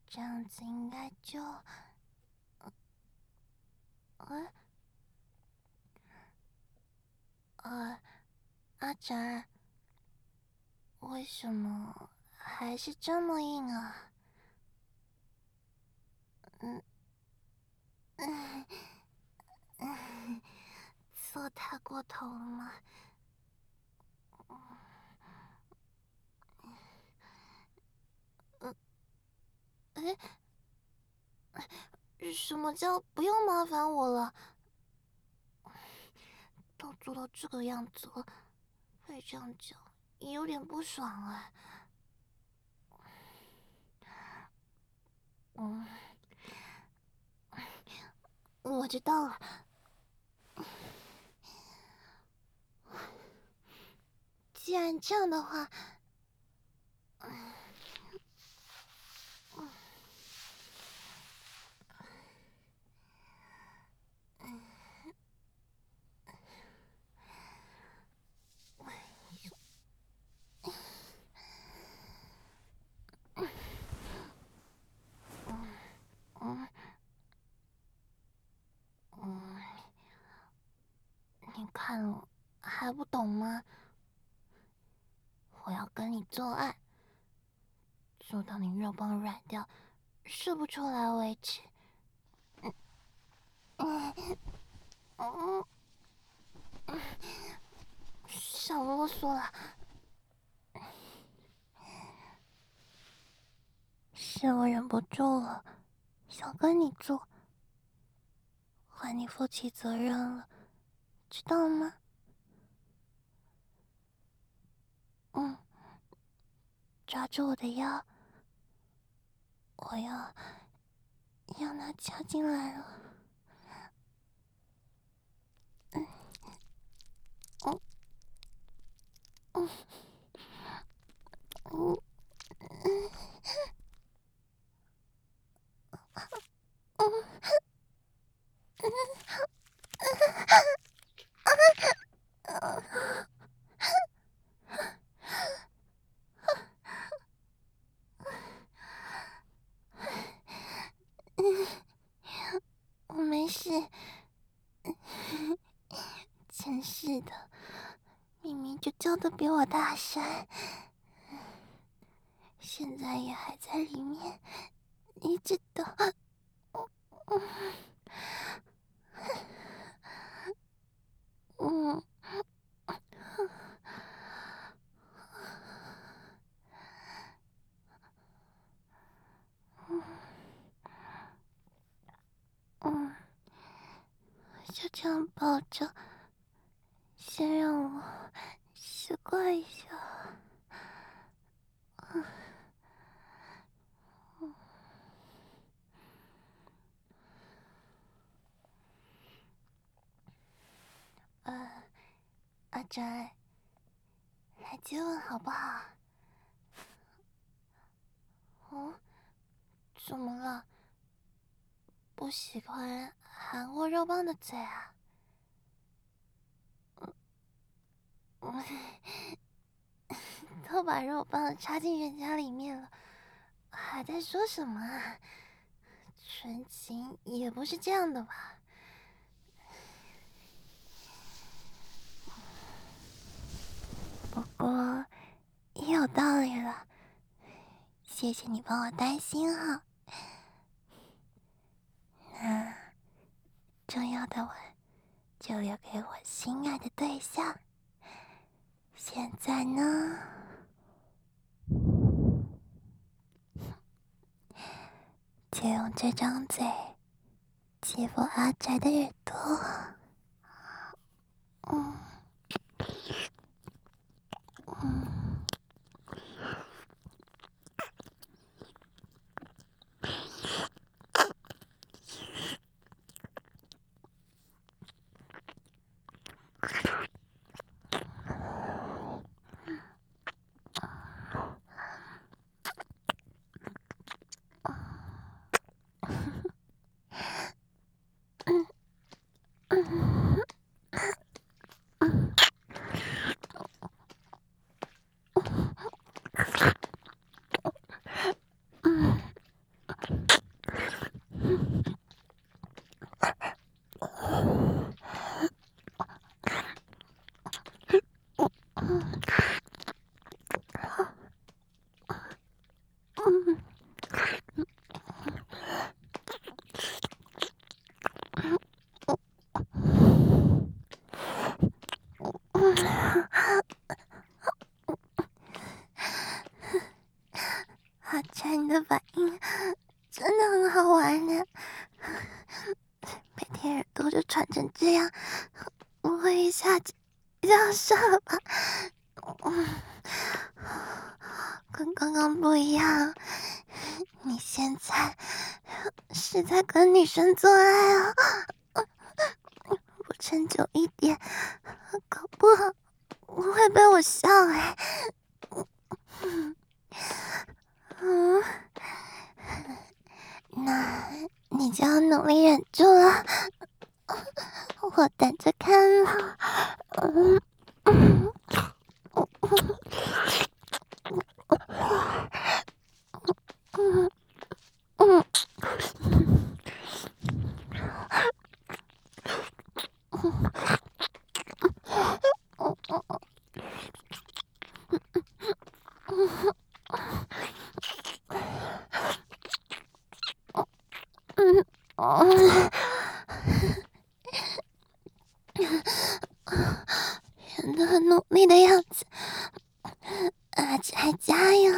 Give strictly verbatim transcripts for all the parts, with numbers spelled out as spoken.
这样子应该就……呃，呃，阿展，为什么还是这么硬啊？嗯嗯嗯，做太过头了吗？哎，什么叫不用麻烦我了？都做到这个样子了，被这样讲也有点不爽哎。嗯，我知道了。既然这样的话，嗯嗯，你看了还不懂吗？我要跟你做爱，做到你肉棒软掉，射不出来为止。嗯嗯嗯，少啰嗦了，是我忍不住了，想跟你做，换你负起责任了，知道吗？嗯，抓住我的腰，我要要它插进来了。嗯嗯嗯嗯嗯嗯，我没事。真是的，明明就叫的比我大声，现在也还在里面，一直都……嗯嗯，就这样抱着，先让我习惯一下。呃，阿宅，来接吻好不好？哦，怎么了？不喜欢含过肉棒的嘴啊？嗯，都把肉棒插进人家里面了，还在说什么啊？纯情也不是这样的吧？不过也有道理了，谢谢你帮我担心哈。那重要的吻就留给我心爱的对象。现在呢，就用这张嘴欺负阿宅的耳朵。嗯嗯嗯阿宅，你的反应真的很好玩呢。每天耳朵就喘成这样，不会一下子就要射了吧？跟刚刚不一样，你现在是在跟女生做爱啊！不撑久一点，搞不好会被我笑哎、嗯，那你就要努力忍住了，我等着看了。嗯嗯嗯嗯嗯嗯，演得很努力的样子，阿宅加油！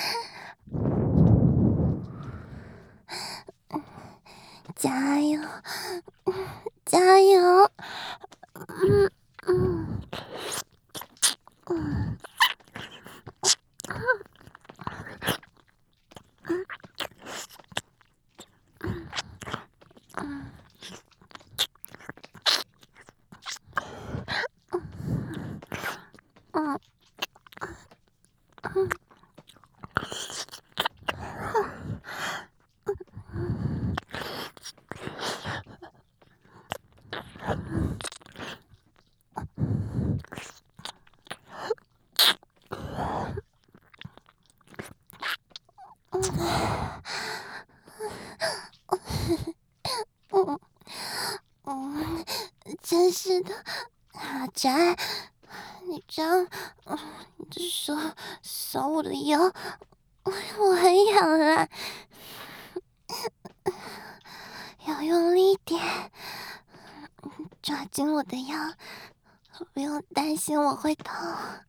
加油！加油！嗯嗯嗯嗯嗯嗯嗯嗯，真是的，阿宅，你这样，嗯，你这手扫我的腰，我很痒啊，要用力一点，抓紧我的腰，不用担心我会痛。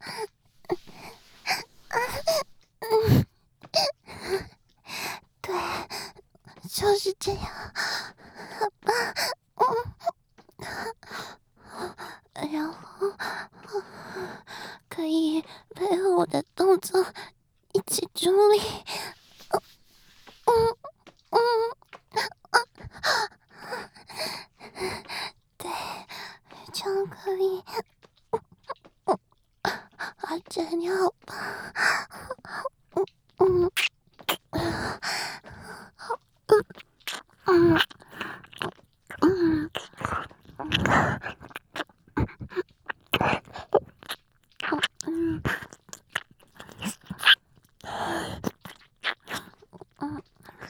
对，就是这样，好吧，嗯，然后可以配合我的动作一起助力，嗯嗯，对，这样可以。阿宅你好棒，嗯嗯嗯嗯嗯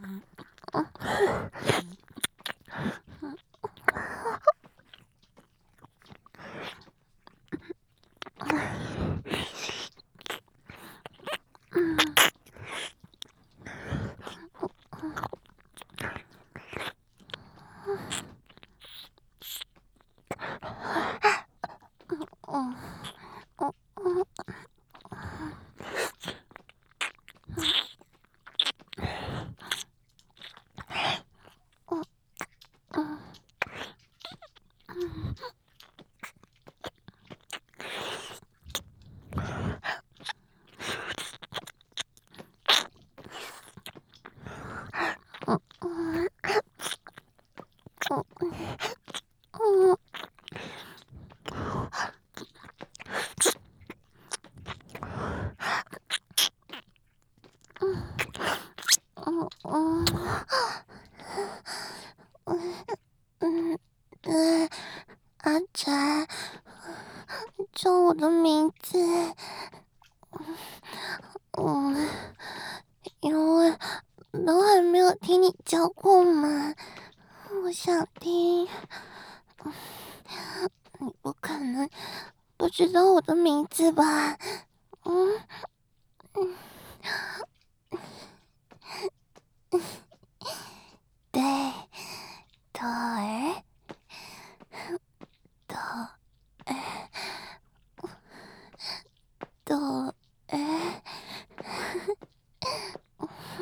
嗯嗯嗯嗯嗯嗯嗯嗯嗯嗯，阿宅叫我的名字，嗯，因为都还没有听你叫过嘛，我想听。你不可能不知道我的名字吧？嗯嗯，对，朵儿，朵儿，朵儿，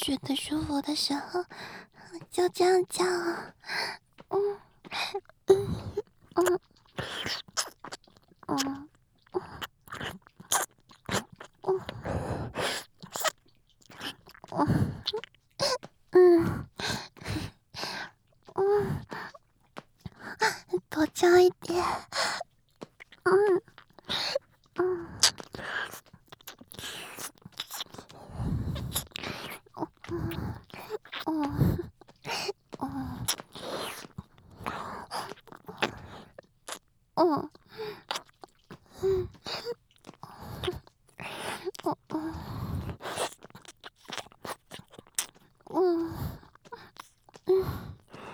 觉得舒服的时候，就这样叫。嗯嗯嗯嗯嗯嗯嗯，多叫一点。嗯嗯嗯嗯嗯嗯嗯嗯。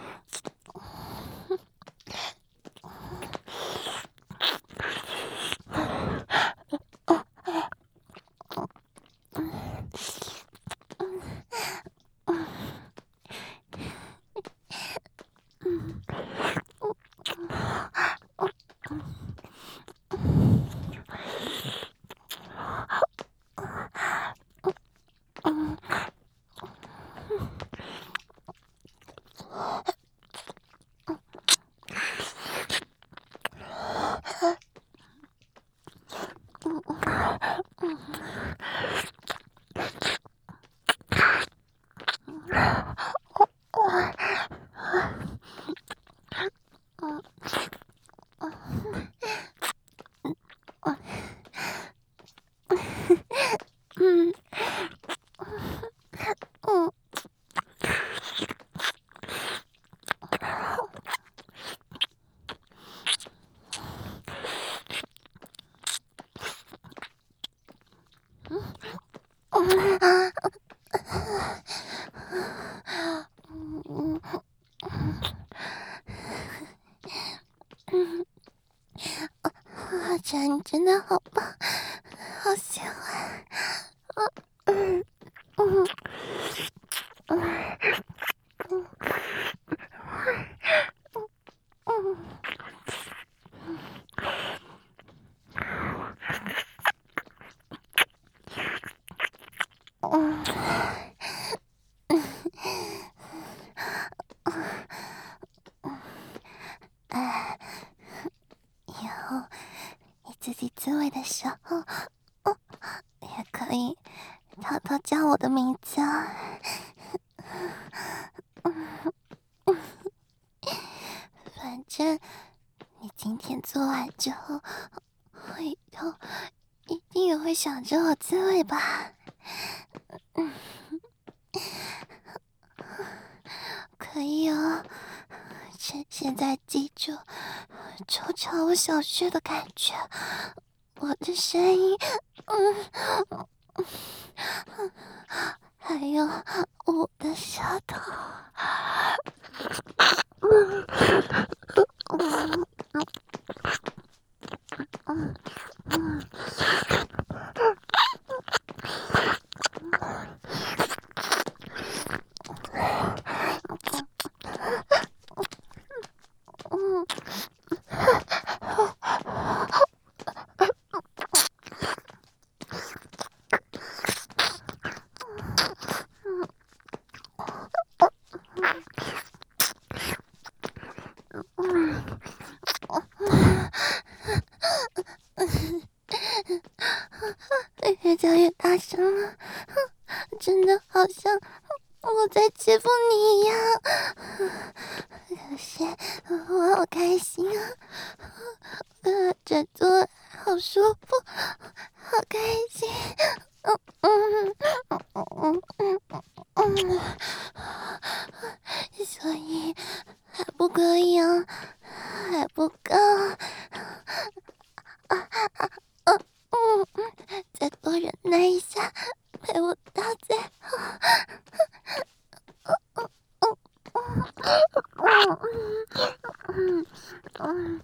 阿展，你真的好棒，好喜欢。嗯嗯嗯嗯嗯哎，以后你自己自慰的时候，嗯，也可以偷偷叫我的名字啊。反正你今天做完之后，我以后一定也会想着我自慰吧。嗯，可以哦。现现在记住，抽查我小穴的感觉，我的声音，嗯，还有我的舌头。嗯嗯嗯嗯嗯嗯嗯，越叫越大声了，真的好像我在欺负你一样。可是我好开心啊，呃，这做好舒服，好开心。嗯嗯嗯嗯嗯，所以还不可以啊，还不够。嗯嗯，再多忍耐一下，陪我到最后。嗯嗯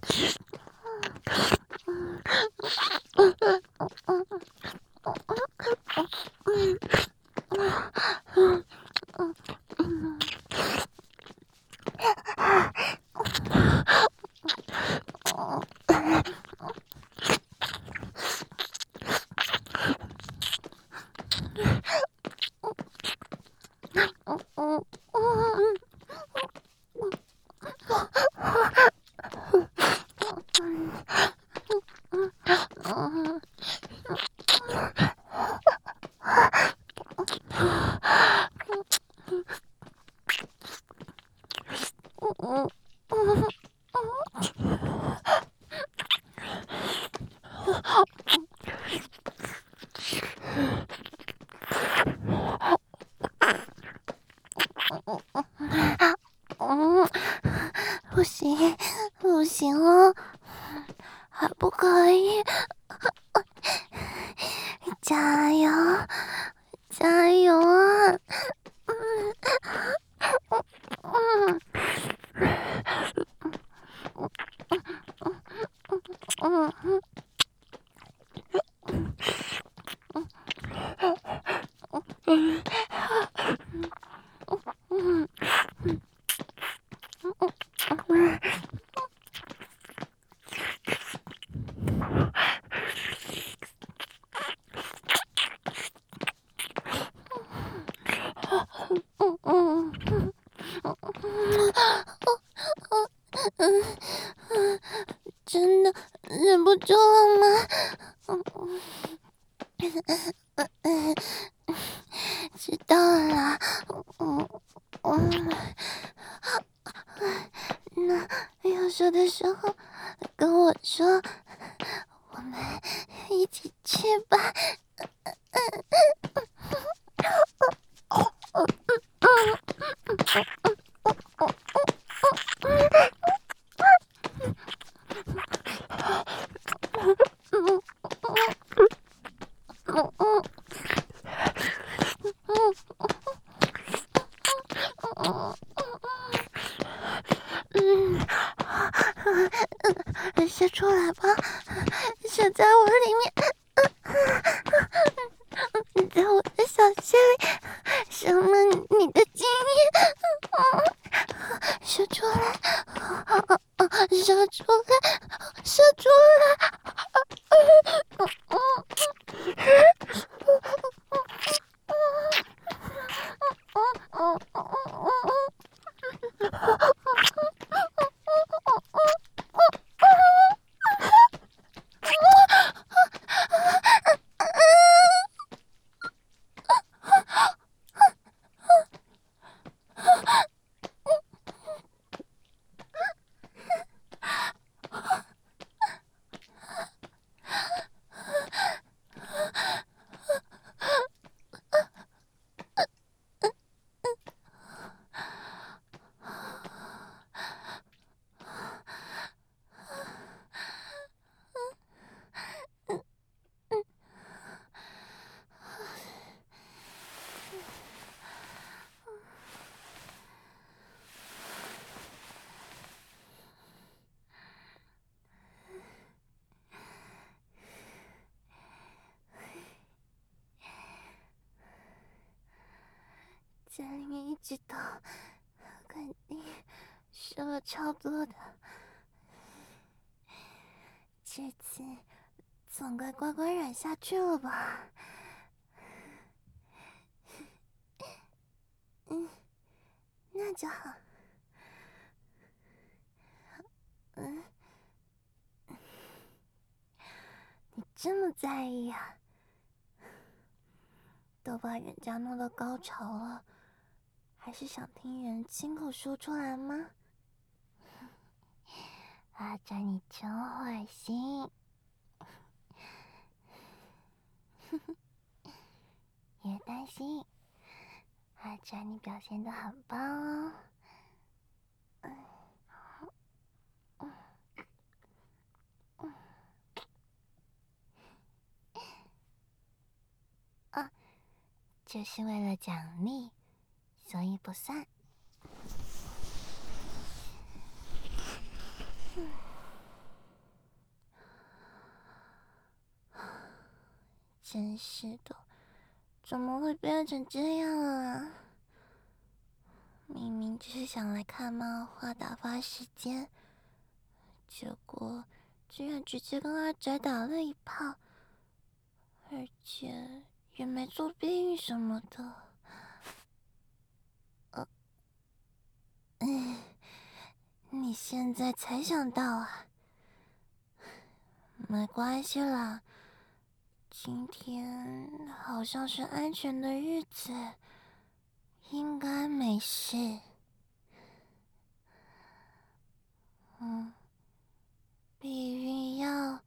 行，不行了，还不可以，加油，加油啊！嗯嗯嗯嗯嗯嗯。嗯嗯嗯嗯嗯，真的忍不住了吗？嗯嗯嗯，知道了。嗯嗯，那要说的时候跟我说，我们一起去吧。嗯嗯嗯嗯嗯嗯，射出来吧，射在我里面。你在我的小穴里生了你的精液，射出来，射出来，射出在里面一直倒，肯定射了超多的。这次总该乖乖软下去了吧？嗯，那就好。嗯，你这么在意啊？都把人家弄到高潮了，还是想听人亲口说出来吗？阿展，你真坏心。别担心，阿展，你表现得很棒哦。嗯嗯嗯啊，这是为了奖励，所以不算。真是的，怎么会变成这样啊？明明只是想来看漫画打发时间，结果居然直接跟阿宅打了一炮，而且也没做避孕什么的。呃，嗯，你现在才想到啊？没关系啦，今天好像是安全的日子，应该没事。嗯，避孕药，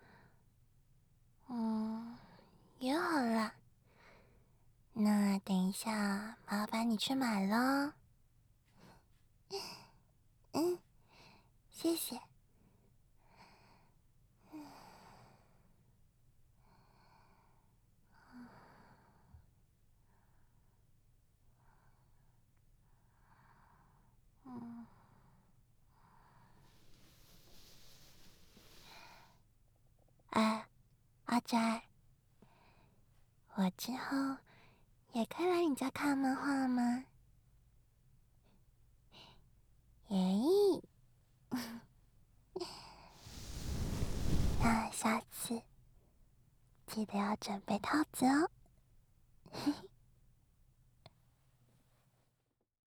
嗯，也好啦。那等一下，麻烦你去买了。嗯， 谢谢。嗯，哎，阿宅，我之后也可以来你家看漫画吗？耶！那下次记得要准备套子哦。